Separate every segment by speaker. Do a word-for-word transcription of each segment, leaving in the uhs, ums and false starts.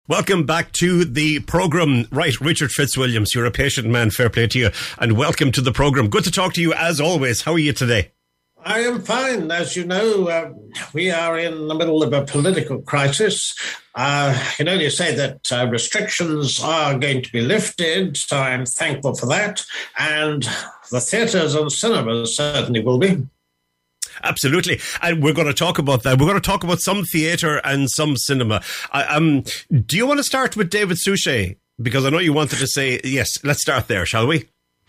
Speaker 1: Welcome back to the programme. Right, Richard Fitzwilliams, you're a patient man, fair play to you, and welcome to the programme. Good to talk to you as always. How are you today?
Speaker 2: I am fine. As you know, uh, we are in the middle of a political crisis. Uh, I can only say that uh, restrictions are going to be lifted, so I'm thankful for that. And the theatres and cinemas certainly will be.
Speaker 1: Absolutely. And we're going to talk about that. We're going to talk about some theatre and some cinema. Uh, um, do you want to start with David Suchet? Because I know you wanted to say, yes, let's start there, shall we?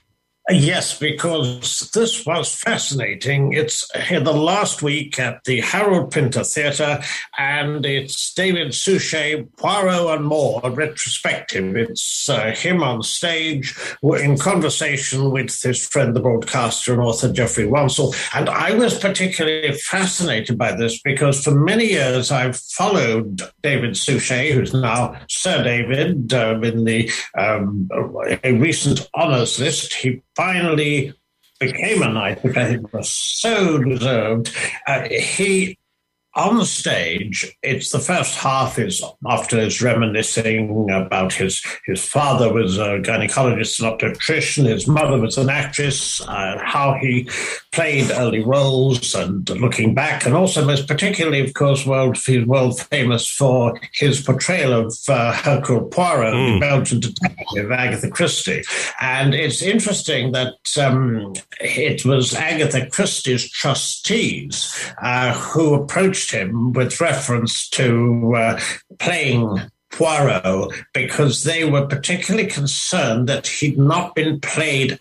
Speaker 2: Yes, because this was fascinating. It's here the last week at the Harold Pinter Theatre, and it's David Suchet, Poirot and more, a retrospective. It's uh, him on stage in conversation with his friend, the broadcaster and author Geoffrey Wansell. And I was particularly fascinated by this because for many years I've followed David Suchet, who's now Sir David, uh, in the um, a recent honours list. He finally became a knight, which I think was so deserved. Uh, he, on the stage, it's the first half is after his reminiscing about his, his father was a gynecologist and obstetrician, his mother was an actress, uh, how he played early roles and looking back, and also most particularly, of course, world, he's world famous for his portrayal of uh, Hercule Poirot, mm. the Belgian detective, Agatha Christie. And it's interesting that um, it was Agatha Christie's trustees uh, who approached him with reference to uh, playing Poirot because they were particularly concerned that he'd not been played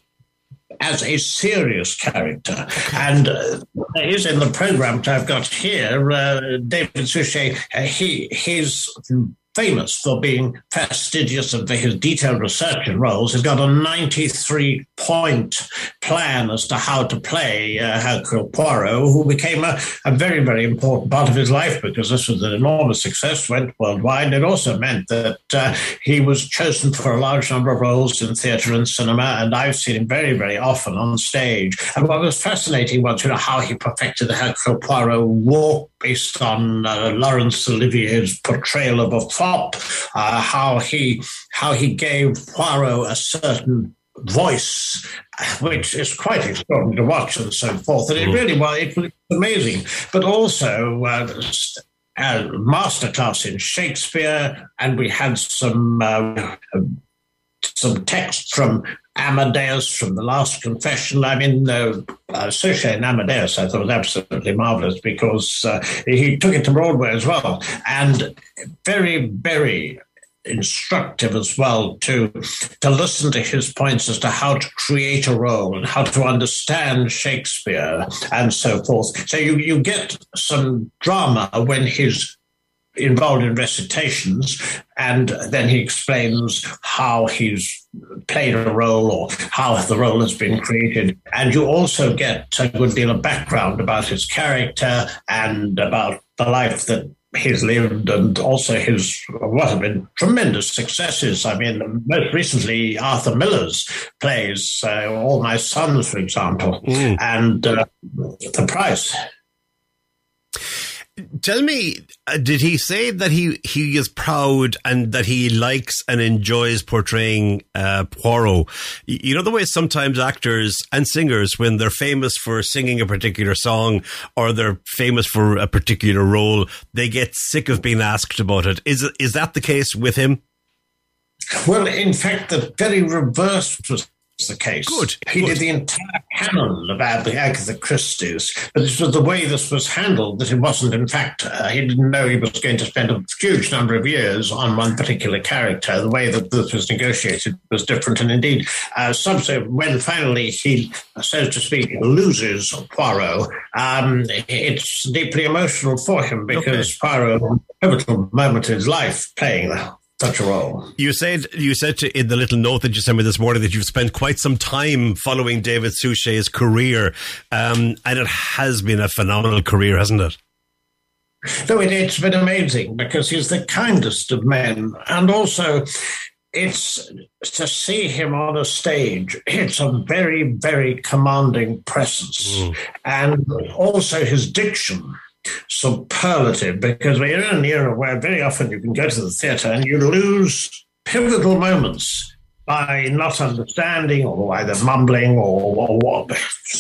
Speaker 2: as a serious character. And uh, there is in the programme that I've got here, uh, David Suchet, uh, he, he's famous for being fastidious and for his detailed research in roles. He's got a ninety-three point plan as to how to play uh, Hercule Poirot, who became a, a very, very important part of his life because this was an enormous success, went worldwide. It also meant that uh, he was chosen for a large number of roles in theatre and cinema, and I've seen him very, very often on stage. And what was fascinating was, you know, how he perfected the Hercule Poirot walk based on uh, Laurence Olivier's portrayal of a fop, uh, how he how he gave Poirot a certain voice, which is quite extraordinary to watch and so forth. And it really was, it was amazing. But also uh, a masterclass in Shakespeare, and we had some uh, some text from Amadeus, from The Last Confession. I mean, uh, uh, Suchet and Amadeus, I thought was absolutely marvellous because uh, he took it to Broadway as well. And very, very instructive as well to to listen to his points as to how to create a role and how to understand Shakespeare and so forth. So you, you get some drama when he's involved in recitations, and then he explains how he's played a role or how the role has been created. And you also get a good deal of background about his character and about the life that he's lived, and also his what have been tremendous successes. I mean, most recently, Arthur Miller's plays, uh, All My Sons, for example, mm. and uh, The Price.
Speaker 1: Tell me, uh, did he say that he, he is proud and that he likes and enjoys portraying uh, Poirot? You know the way sometimes actors and singers, when they're famous for singing a particular song or they're famous for a particular role, they get sick of being asked about it. Is, is that the case with him?
Speaker 2: Well, in fact, the very reverse was the case.
Speaker 1: Good.
Speaker 2: He
Speaker 1: good.
Speaker 2: did the entire canon about the Agatha Christie's, but it was the way this was handled that it wasn't, in fact, uh, he didn't know he was going to spend a huge number of years on one particular character. The way that this was negotiated was different, and indeed, uh, subsequent, when finally he, so to speak, loses Poirot, um, it's deeply emotional for him because okay. Poirot, a pivotal moment in his life, playing the such a role.
Speaker 1: You said you said to, in the little note that you sent me this morning that you've spent quite some time following David Suchet's career, um, and it has been a phenomenal career, hasn't it?
Speaker 2: No, it, it's been amazing because he's the kindest of men, and also it's to see him on a stage. It's a very, very commanding presence, mm. and also his diction. superlative, because we're in an era where very often you can go to the theatre and you lose pivotal moments by not understanding or either mumbling or, or what.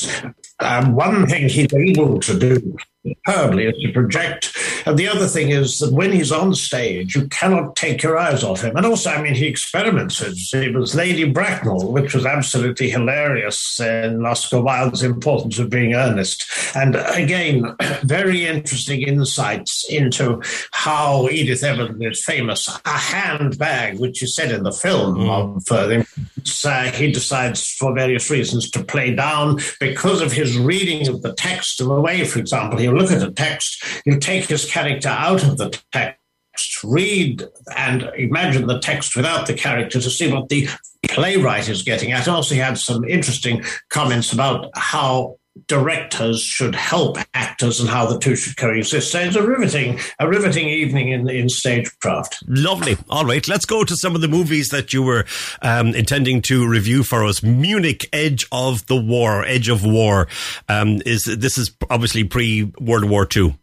Speaker 2: Um, one thing he's able to do superbly is to project. And the other thing is that when he's on stage, you cannot take your eyes off him. And also, I mean, he experimented. It was Lady Bracknell, which was absolutely hilarious in Oscar Wilde's Importance of Being Earnest. And again, very interesting insights into how Edith Evans is famous. A handbag, which is said in the film mm. of uh, uh, he decides for various reasons to play down because of his reading of the text and the way, for example, he'll look at a text, he'll take his character out of the text, read and imagine the text without the character to see what the playwright is getting at. And also he had some interesting comments about how directors should help actors and how the two should coexist. So it's a riveting, a riveting evening in, in stagecraft.
Speaker 1: Lovely. All right, let's go to some of the movies that you were um, intending to review for us. Munich, Edge of the War, Edge of War. Um, is this is obviously pre-World War Two?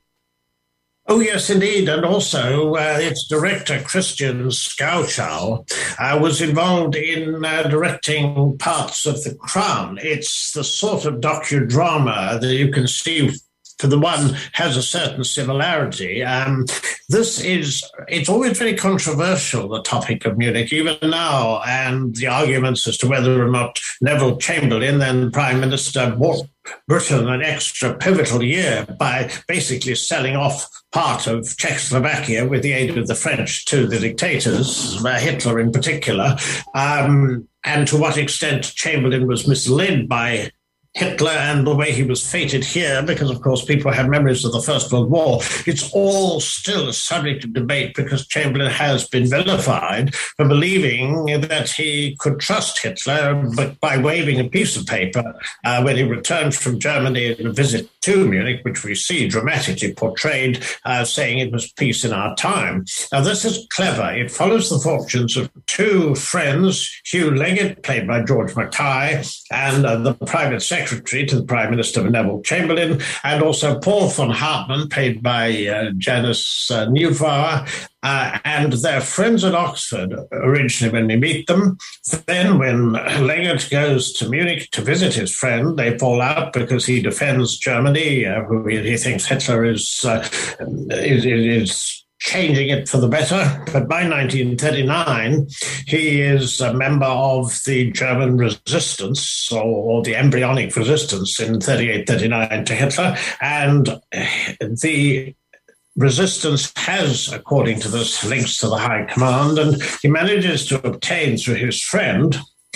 Speaker 2: Oh, yes, indeed. And also, uh, its director, Christian Schauchau, uh, was involved in uh, directing parts of The Crown. It's the sort of docudrama that you can see, for the one, has a certain similarity. Um, this is, it's always very controversial, the topic of Munich, even now, and the arguments as to whether or not Neville Chamberlain, then Prime Minister, bought Britain an extra pivotal year by basically selling off part of Czechoslovakia with the aid of the French to the dictators, Hitler in particular, um, and to what extent Chamberlain was misled by Hitler and the way he was fated here, because, of course, people have memories of the First World War. It's all still a subject of debate because Chamberlain has been vilified for believing that he could trust Hitler, but by waving a piece of paper uh, when he returned from Germany in a visit to Munich, which we see dramatically portrayed, uh, saying it was peace in our time. Now, this is clever. It follows the fortunes of two friends, Hugh Leggett, played by George Mackay, and uh, the private secretary to the Prime Minister, Neville Chamberlain, and also Paul von Hartmann, played by uh, Janice uh, Neubauer, uh, and they're friends at Oxford originally when we meet them. Then when Leggett goes to Munich to visit his friend, they fall out because he defends Germany, uh, who he, he thinks Hitler is, uh, is, is changing it for the better. But by nineteen thirty-nine, he is a member of the German resistance, or, or the embryonic resistance in thirty-eight thirty-nine to Hitler. And the resistance has, according to this, links to the High Command, and he manages to obtain through his friend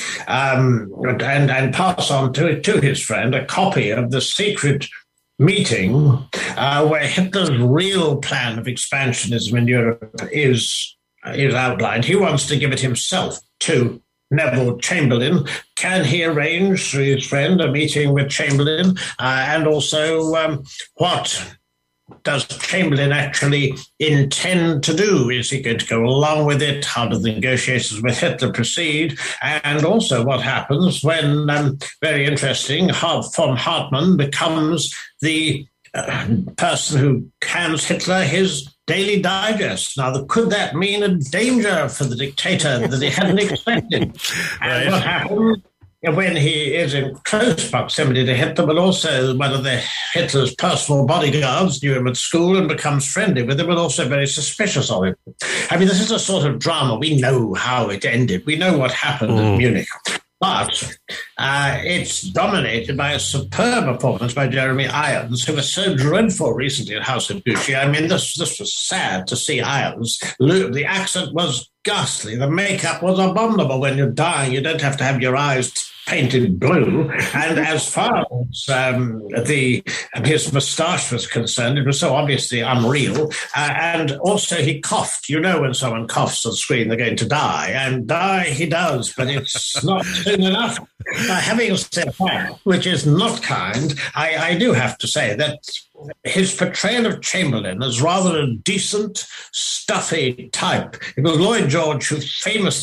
Speaker 2: um, and, and pass on to, to his friend a copy of the secret meeting uh, where Hitler's real plan of expansionism in Europe is, is outlined. He wants to give it himself to Neville Chamberlain. Can he arrange through his friend a meeting with Chamberlain? Uh, and also um, what does Chamberlain actually intend to do? Is he going to go along with it? How do the negotiations with Hitler proceed? And also what happens when, um, very interesting, von Hartmann becomes the uh, person who hands Hitler his Daily Digest. Now, could that mean a danger for the dictator that he hadn't expected? And what happens when he is in close proximity to Hitler, but also one of the Hitler's personal bodyguards knew him at school and becomes friendly with him, but also very suspicious of him. I mean, this is a sort of drama. We know how it ended. We know what happened mm. in Munich. But uh, it's dominated by a superb performance by Jeremy Irons, who was so dreadful recently at House of Gucci. I mean, this this was sad to see Irons. The accent was ghastly. The makeup was abominable. When you're dying, you don't have to have your eyes painted blue. And as far as um, the his moustache was concerned, it was so obviously unreal. Uh, and also he coughed. You know when someone coughs on screen, they're going to die. And die he does, but it's not soon enough. Uh, having said that, which is not kind, I, I do have to say that his portrayal of Chamberlain is rather a decent, stuffy type. It was Lloyd George who famously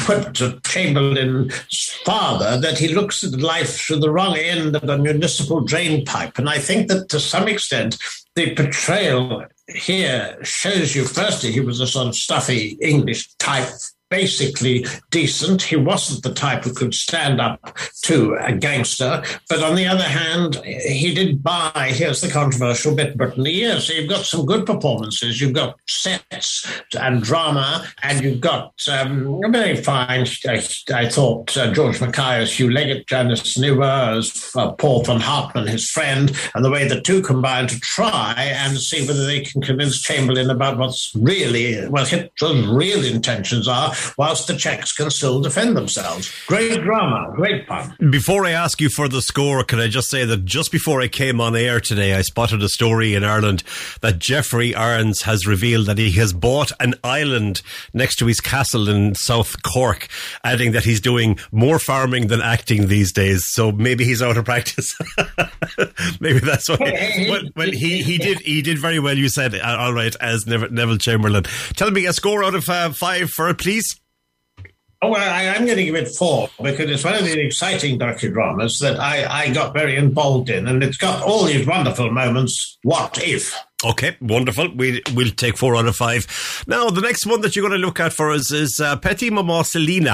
Speaker 2: quipped at Chamberlain's father that he looks at life through the wrong end of a municipal drain pipe. And I think that to some extent, the portrayal here shows you, firstly, he was a sort of stuffy English type, basically decent. He wasn't the type who could stand up to a gangster. But on the other hand, he did buy, here's the controversial bit, Britain a year. So you've got some good performances. You've got sets and drama, and you've got um, a very fine, I, I thought, uh, George Mackay as Hugh Leggett, Janice Newber as uh, Paul von Hartmann, his friend, and the way the two combine to try and see whether they can convince Chamberlain about what's really, what Hitler's real intentions are, whilst the Czechs can still defend themselves. Great drama, great fun.
Speaker 1: Before I ask you for the score, can I just say that just before I came on air today, I spotted a story in Ireland that Jeffrey Arns has revealed that he has bought an island next to his castle in South Cork, adding that he's doing more farming than acting these days. So maybe he's out of practice. Maybe that's what he, well, well, he, he did he did very well, you said, all right, as Neville, Neville Chamberlain. Tell me a score out of uh, five for it, please.
Speaker 2: Oh, well, I, I'm going to give it four because it's one of the exciting docudramas that I, I got very involved in, and it's got all these wonderful moments. What if?
Speaker 1: Okay, wonderful. We, we'll take four out of five. Now, the next one that you're going to look at for us is uh, Petit Maman Selina.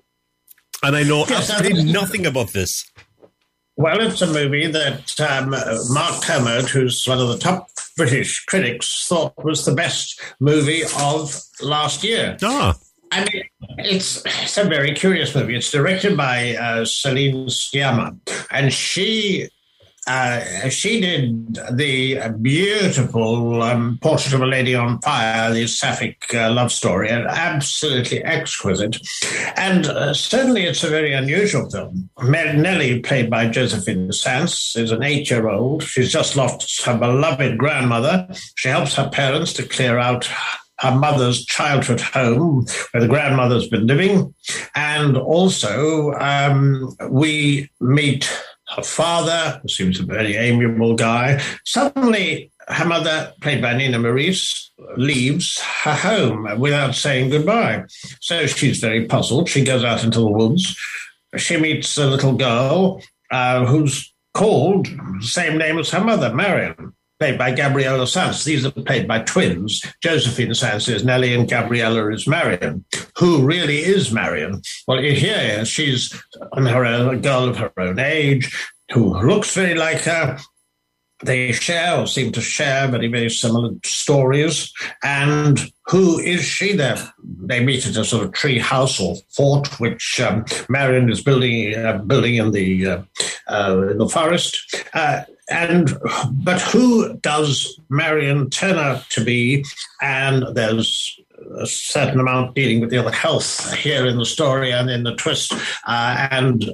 Speaker 1: And I know yes, absolutely nothing about this.
Speaker 2: Well, it's a movie that um, Mark Kermode, who's one of the top British critics, thought was the best movie of last year.
Speaker 1: Ah.
Speaker 2: I mean, it's, it's a very curious movie. It's directed by uh, Celine Sciamma, and she uh, she did the beautiful um, Portrait of a Lady on Fire, the sapphic uh, love story, and absolutely exquisite. And uh, certainly it's a very unusual film. Nellie, played by Josephine Sanz, is an eight-year-old. She's just lost her beloved grandmother. She helps her parents to clear out her mother's childhood home where the grandmother's been living. And also um, we meet her father, who seems a very amiable guy. Suddenly her mother, played by Nina Maurice, leaves her home without saying goodbye. So she's very puzzled. She goes out into the woods. She meets a little girl uh, who's called the same name as her mother, Marion, played by Gabriella Sanz. These are played by twins. Josephine Sanz is Nellie and Gabriella is Marion. Who really is Marion? Well, here she's on her own, a girl of her own age who looks very like her. They share or seem to share very, very similar stories. And who is she? There, they meet at a sort of tree house or fort, which um, Marion is building, uh, building in the uh, uh, in the forest. Uh, And but who does Marion turn out to be? And there's a certain amount dealing with the other health here in the story and in the twist. Uh, and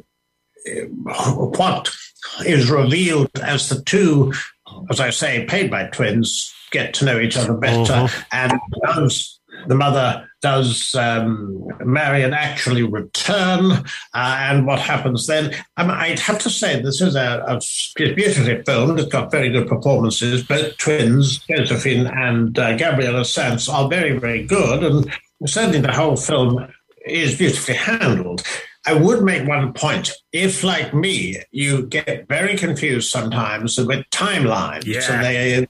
Speaker 2: what is revealed as the two, as I say, paid by twins, get to know each other better. Uh-huh. And does the mother, does um, Marion actually return? Uh, and what happens then? Um, I'd have to say this is a, a beautifully filmed. It's got very good performances. Both twins, Josephine and uh, Gabriella Sanz, are very, very good. And certainly the whole film is beautifully handled. I would make one point. If, like me, you get very confused sometimes with timelines,
Speaker 1: yeah.
Speaker 2: and they,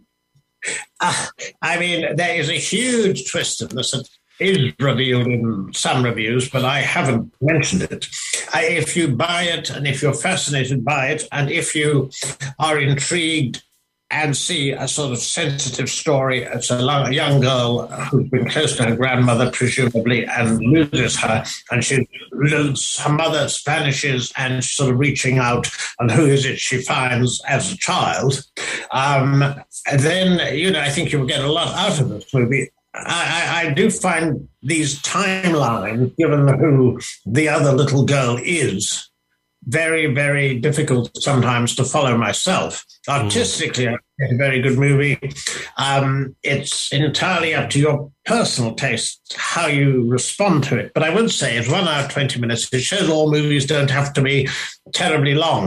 Speaker 2: uh, I mean, there is a huge twist in this that is revealed in some reviews, but I haven't mentioned it. I, if you buy it, and if you're fascinated by it, and if you are intrigued and see a sort of sensitive story. It's a young girl who's been close to her grandmother, presumably, and loses her. And she loses, her mother vanishes, and she's sort of reaching out, and who is it she finds as a child? Um, and then, you know, I think you'll get a lot out of this movie. I, I, I do find these timelines, given who the other little girl is, very, very difficult sometimes to follow myself. Artistically, mm. it's a very good movie. Um, it's entirely up to your personal taste how you respond to it. But I would say it's one hour, twenty minutes. It shows all movies don't have to be terribly long.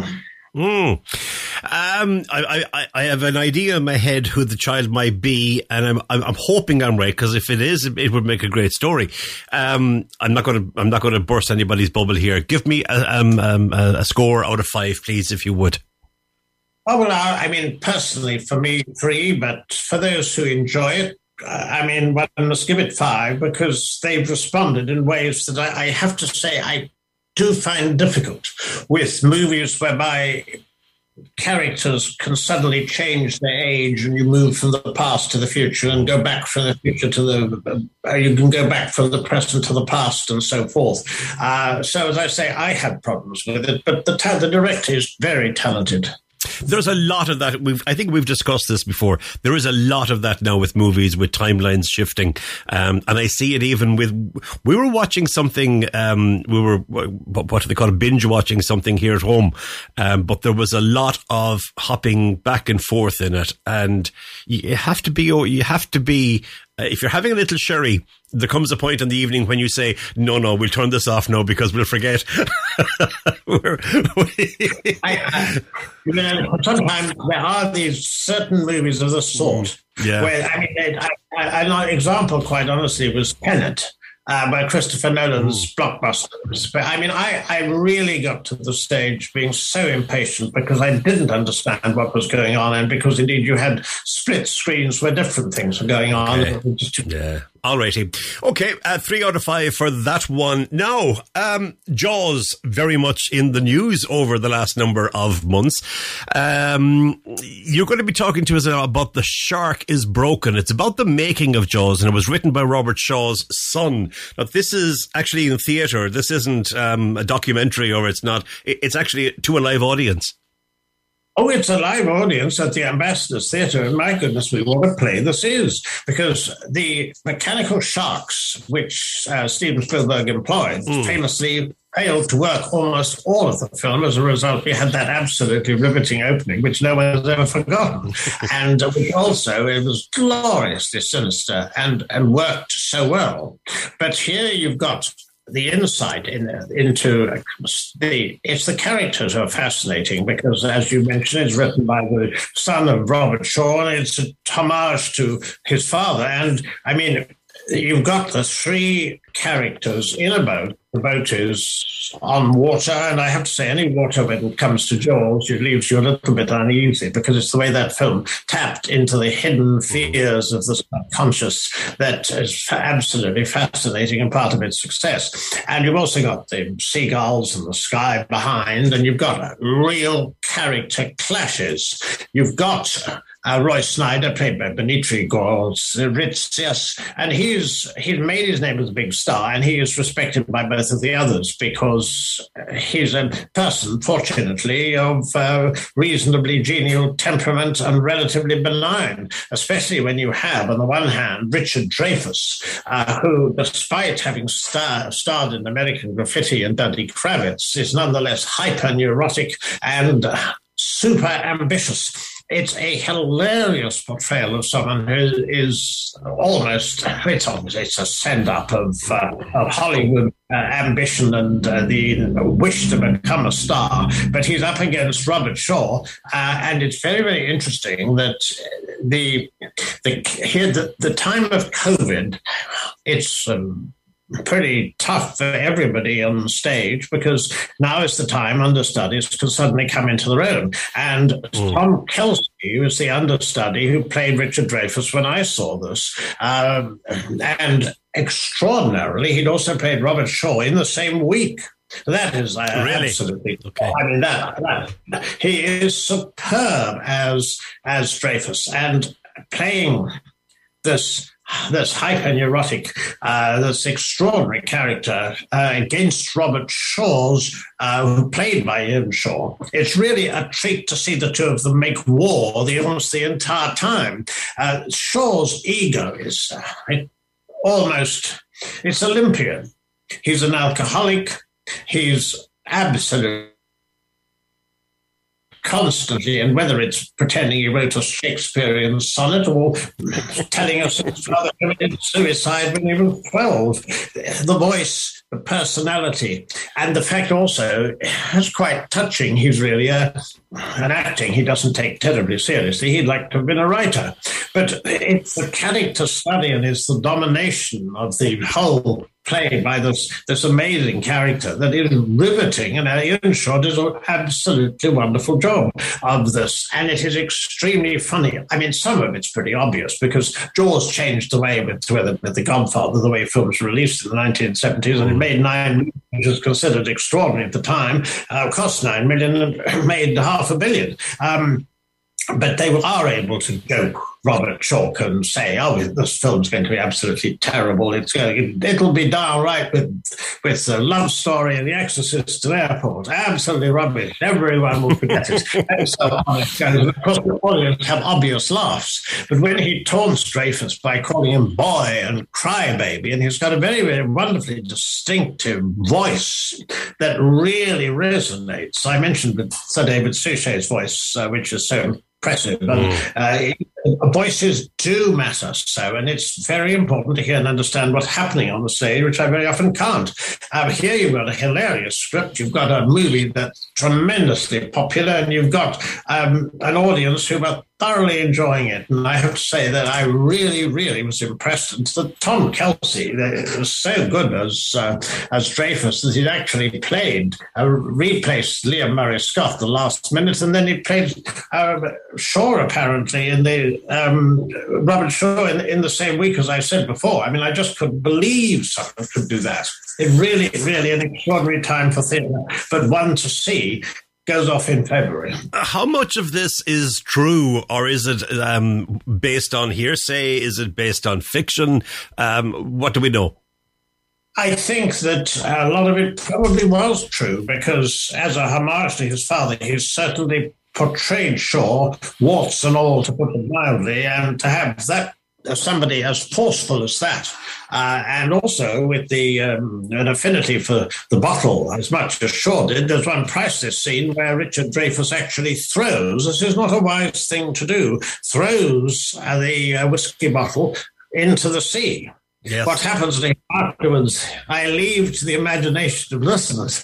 Speaker 1: Mm. Um, I, I, I have an idea in my head who the child might be, and I'm I'm, I'm hoping I'm right, because if it is, it would make a great story. Um, I'm not going to I'm not going to burst anybody's bubble here. Give me a, um, um, a score out of five, please, if you would.
Speaker 2: Oh, well, I mean, personally, for me, three, but for those who enjoy it, I mean, well, I must give it five, because they've responded in ways that I, I have to say I do find difficult with movies whereby characters can suddenly change their age and you move from the past to the future and go back from the future to the, uh, you can go back from the present to the past and so forth. Uh, so, as I say, I had problems with it, but the, the director is very talented.
Speaker 1: There's a lot of that. We've, I think we've discussed this before. There is a lot of that now with movies, with timelines shifting. Um, and I see it even with, we were watching something, um, we were, what do they call it, binge watching something here at home. Um, but there was a lot of hopping back and forth in it. And you have to be, you have to be, uh, if you're having a little sherry, there comes a point in the evening when you say, no, no, we'll turn this off now because we'll forget.
Speaker 2: I, I, you know, sometimes there are these certain movies of this sort.
Speaker 1: Yeah.
Speaker 2: Where, I mean, I, I, an example, quite honestly, was Tenet. Uh, by Christopher Nolan's Ooh. blockbusters. But I mean, I, I really got to the stage being so impatient because I didn't understand what was going on, and because indeed you had split screens where different things were going on.
Speaker 1: Okay. Yeah. All righty. Okay, uh, three out of five for that one. Now, um, Jaws, very much in the news over the last number of months. Um, you're going to be talking to us about The Shark is Broken. It's about the making of Jaws, and it was written by Robert Shaw's son. Now, this is actually in theatre. This isn't um, a documentary, or it's not. It's actually to a live audience.
Speaker 2: Oh, it's a live audience at the Ambassadors Theatre, and my goodness me, what a play this is, because the mechanical sharks, which uh, Steven Spielberg employed, mm. famously failed to work almost all of the film. As a result, we had that absolutely riveting opening, which no one has ever forgotten, and which also, it was gloriously sinister and, and worked so well. But here you've got the insight in, into the, it's the characters who are fascinating because, as you mentioned, it's written by the son of Robert Shaw, and it's a homage to his father. And, I mean, you've got the three characters in a boat. The boat is on water, and I have to say, any water when it comes to Jaws, it leaves you a little bit uneasy because it's the way that film tapped into the hidden fears of the subconscious that is absolutely fascinating and part of its success. And you've also got the seagulls and the sky behind, and you've got real character clashes. You've got Uh, Roy Snyder, played by Benitri Gorzritzius, and he's he's made his name as a big star, and he is respected by both of the others because he's a person, fortunately, of uh, reasonably genial temperament and relatively benign, especially when you have, on the one hand, Richard Dreyfuss, uh, who, despite having star- starred in American Graffiti and Dudley Kravitz, is nonetheless hyper-neurotic and uh, super ambitious. It's a hilarious portrayal of someone who is almost, it's almost, it's a send-up of, uh, of Hollywood uh, ambition and uh, the wish to become a star. But he's up against Robert Shaw, uh, and it's very, very interesting that the, the, here, the, the time of COVID, it's um, pretty tough for everybody on stage because now is the time understudies can suddenly come into their own. And mm. Tom Kelsey was the understudy who played Richard Dreyfuss when I saw this. Um, and extraordinarily, he'd also played Robert Shaw in the same week. That is uh,
Speaker 1: really?
Speaker 2: absolutely.
Speaker 1: Okay.
Speaker 2: I mean, that, that he is superb as as Dreyfuss, and playing this this hyper-neurotic, uh, this extraordinary character uh, against Robert Shaw's, uh, who played by Ian Shaw. It's really a treat to see the two of them make war the almost the entire time. Uh, Shaw's ego is uh, almost, it's Olympian. He's an alcoholic. He's absolutely constantly, and whether it's pretending he wrote a Shakespearean sonnet or telling us his father committed suicide when he was twelve. The voice, the personality, and the fact also, it's quite touching. He's really a, an acting he doesn't take terribly seriously. He'd like to have been a writer. But it's the character study and it's the domination of the whole play by this this amazing character that is riveting, and Ian Shaw does an absolutely wonderful job of this, and it is extremely funny. I mean, some of it's pretty obvious because Jaws changed the way with, with, with The Godfather, the way films were released in the nineteen seventies, and it made nine million, which was considered extraordinary at the time, uh, cost nine million and made half a billion. Um, but they are able to joke Robert Shaw and say, oh, this film's going to be absolutely terrible. It's going, it'll be downright with with the love story and The Exorcist and Airport. Absolutely rubbish. Everyone will forget it. And so on it goes. Of course, the audience have obvious laughs. But when he taunts Dreyfus by calling him boy and crybaby, and he's got a very, very wonderfully distinctive voice that really resonates. I mentioned with Sir David Suchet's voice, uh, which is so impressive. Mm. And, uh, voices do matter so, and it's very important to hear and understand what's happening on the stage, which I very often can't. Um, here you've got a hilarious script, you've got a movie that's tremendously popular, and you've got um, an audience who are thoroughly enjoying it. And I have to say that I really, really was impressed. And that Tom Kelsey was so good as uh, as Dreyfus that he'd actually played, uh, replaced Liam Murray Scott the last minute, and then he played uh, Shaw apparently in the um, Robert Shaw in, in the same week, as I said before. I mean, I just couldn't believe someone could do that. It really, really an extraordinary time for theatre, but one to see. Goes off in February.
Speaker 1: How much of this is true, or is it um, based on hearsay? Is it based on fiction? Um, what do we know?
Speaker 2: I think that a lot of it probably was true, because as a homage to his father, he's certainly portrayed Shaw, warts and all, to put it mildly, and to have that somebody as forceful as that, uh, and also with the um, an affinity for the bottle as much as Shaw did. There's one priceless scene where Richard Dreyfuss actually throws, this is not a wise thing to do, throws uh, the uh, whiskey bottle into the sea. Yes. What happens afterwards, I leave to the imagination of listeners.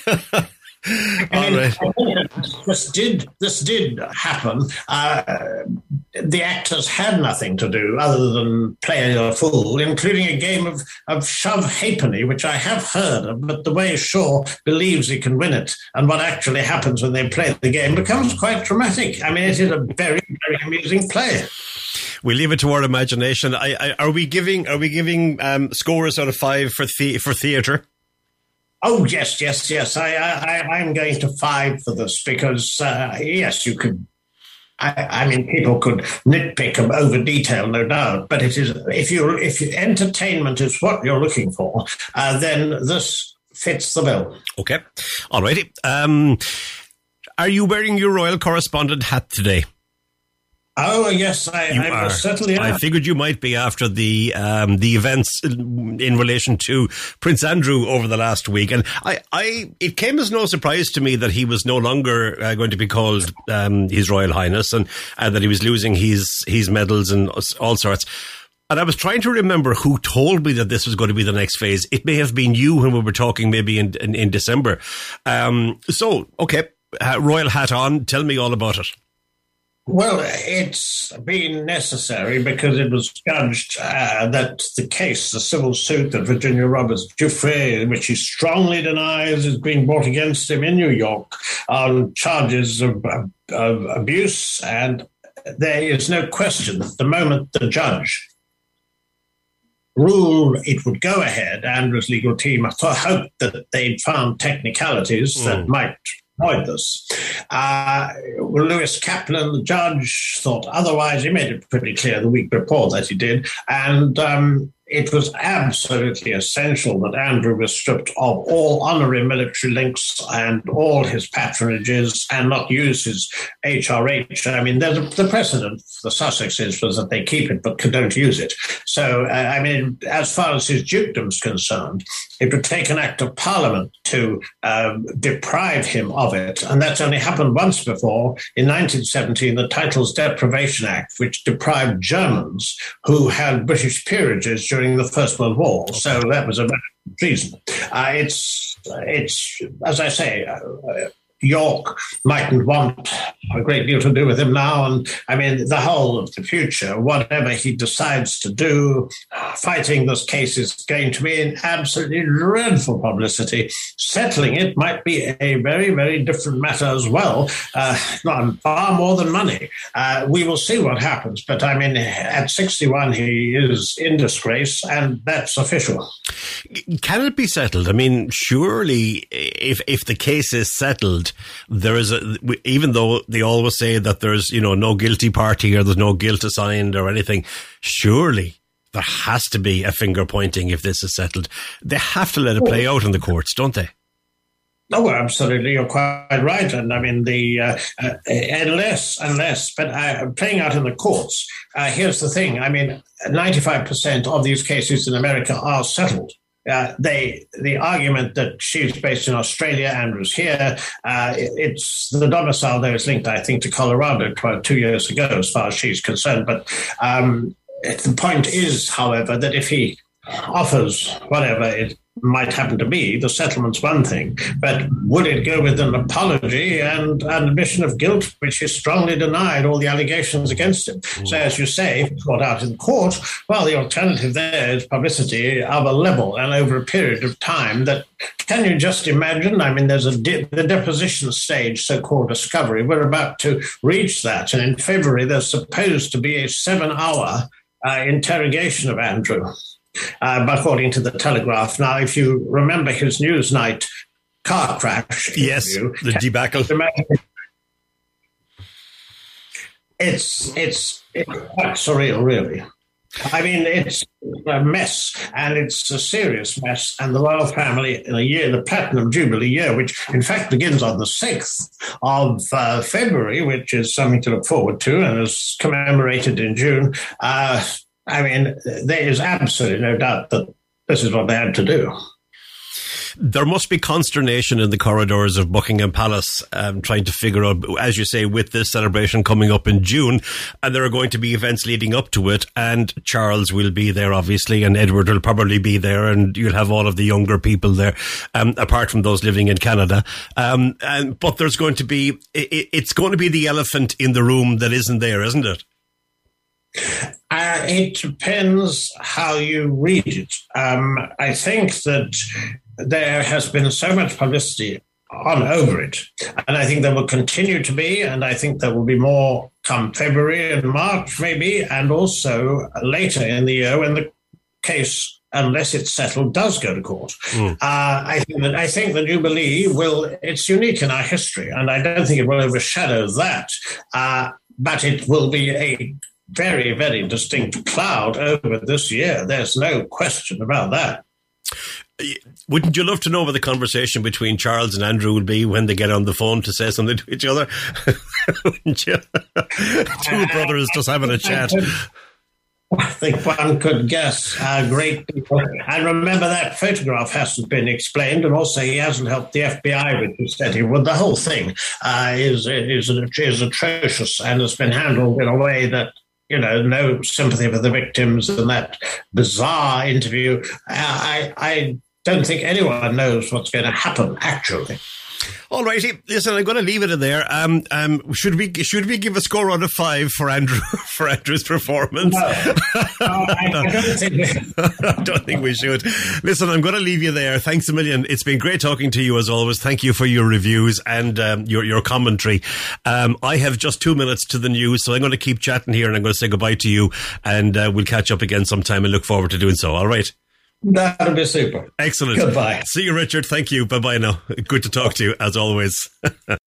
Speaker 2: All right. This did this did happen. Uh, the actors had nothing to do other than play a fool, including a game of, of shove halfpenny, which I have heard of, but the way Shaw believes he can win it and what actually happens when they play the game becomes quite dramatic. I mean, it is a very, very amusing play.
Speaker 1: We leave it to our imagination. I, I, are we giving are we giving um, scores out of five for the, for theatre?
Speaker 2: Oh, yes, yes, yes. I, I, I'm going to five for this because, uh, yes, you could, I, I mean, people could nitpick over detail, no doubt, but it is, if you if you, entertainment is what you're looking for, uh, then this fits the bill.
Speaker 1: Okay. All righty. Um, are you wearing your royal correspondent hat today?
Speaker 2: Oh, yes, I, I certainly am.
Speaker 1: I figured you might be after the um, the events in, in relation to Prince Andrew over the last week. And I, I it came as no surprise to me that he was no longer uh, going to be called um, His Royal Highness, and uh, that he was losing his, his medals and all sorts. And I was trying to remember who told me that this was going to be the next phase. It may have been you when we were talking maybe in, in, in December. Um, so, okay, uh, royal hat on. Tell me all about it.
Speaker 2: Well, it's been necessary because it was judged uh, that the case, the civil suit that Virginia Roberts Giuffre, which he strongly denies is being brought against him in New York on charges of, of, of abuse, and there is no question that the moment the judge ruled it would go ahead, Andrew's legal team hoped that they'd found technicalities mm. that might avoid this. Uh, Lewis Kaplan, the judge, thought otherwise. He made it pretty clear the week before that he did. And um, it was absolutely essential that Andrew was stripped of all honorary military links and all his patronages and not use his H R H. I mean, there's a, the precedent for the Sussexes was that they keep it but don't use it. So, uh, I mean, as far as his dukedom's concerned, it would take an act of Parliament to um, deprive him of it. And that's only happened once before. In nineteen seventeen, the Titles Deprivation Act, which deprived Germans who had British peerages during the First World War. So that was a treason. Uh, it's, it's, as I say, uh, York mightn't want a great deal to do with him now. And I mean, the whole of the future, whatever he decides to do, fighting this case is going to be in absolutely dreadful publicity. Settling it might be a very, very different matter as well, uh, not far more than money. Uh, we will see what happens. But I mean, at sixty-one, he is in disgrace, and that's official.
Speaker 1: Can it be settled? I mean, surely if if the case is settled, there is a, even though they always say that there's, you know, no guilty party or there's no guilt assigned or anything, surely there has to be a finger pointing if this is settled. They have to let it play out in the courts, don't they?
Speaker 2: Oh, absolutely. You're quite right. And I mean, the uh, uh, unless, unless, but uh, playing out in the courts, uh, here's the thing. I mean, ninety-five percent of these cases in America are settled. Uh, they, the argument that she's based in Australia, Andrew's here, uh, it, it's the domicile there is linked, I think, to Colorado about two years ago, as far as she's concerned. But um, the point is, however, that if he offers whatever it might happen to be, the settlement's one thing, but would it go with an apology and an admission of guilt, which is strongly denied, all the allegations against him? Mm. So, as you say, if it's got out in court, well, the alternative there is publicity of a level and over a period of time that, can you just imagine? I mean, there's a de- the deposition stage, so-called discovery. We're about to reach that, and in February, there's supposed to be a seven-hour uh, interrogation of Andrew. Uh, according to the Telegraph. Now, if you remember his Newsnight car crash
Speaker 1: yes,
Speaker 2: interview,
Speaker 1: the debacle.
Speaker 2: It's, it's, it's quite surreal, really. I mean, it's a mess, and it's a serious mess. And the royal family, in a year, the Platinum Jubilee year, which in fact begins on the sixth of uh, February, which is something to look forward to and is commemorated in June, uh, I mean, there is absolutely no doubt that this is what they had to do.
Speaker 1: There must be consternation in the corridors of Buckingham Palace, um, trying to figure out, as you say, with this celebration coming up in June, and there are going to be events leading up to it, and Charles will be there, obviously, and Edward will probably be there, and you'll have all of the younger people there, um, apart from those living in Canada. Um, and, but there's going to be, it, it's going to be the elephant in the room that isn't there, isn't it?
Speaker 2: Uh, it depends how you read it. Um, I think that there has been so much publicity on over it, and I think there will continue to be, and I think there will be more come February and March maybe, and also later in the year when the case, unless it's settled, does go to court. Mm. Uh, I think that I think the Jubilee will, it's unique in our history, and I don't think it will overshadow that, uh, but it will be a very, very distinct cloud over this year. There's no question about that.
Speaker 1: Wouldn't you love to know what the conversation between Charles and Andrew will be when they get on the phone to say something to each other? Wouldn't you? Two brothers just having a chat.
Speaker 2: I think one could guess how great people. And remember, that photograph hasn't been explained, and also he hasn't helped the F B I, which he said he would. The whole thing uh, is, is, is atrocious and has been handled in a way that, you know, no sympathy for the victims, and that bizarre interview. I, I don't think anyone knows what's going to happen, actually.
Speaker 1: All righty. Listen, I'm going to leave it in there. Um, um, should we should we give a score out of five for Andrew for Andrew's performance?
Speaker 2: No, no I, I don't think we
Speaker 1: I don't think we should. Listen, I'm going to leave you there. Thanks a million. It's been great talking to you as always. Thank you for your reviews and um, your your commentary. Um, I have just two minutes to the news, so I'm going to keep chatting here, and I'm going to say goodbye to you, and uh, we'll catch up again sometime, and look forward to doing so. All right.
Speaker 2: That'll be super.
Speaker 1: Excellent.
Speaker 2: Goodbye.
Speaker 1: See you, Richard. Thank you. Bye-bye now. Good to talk to you, as always.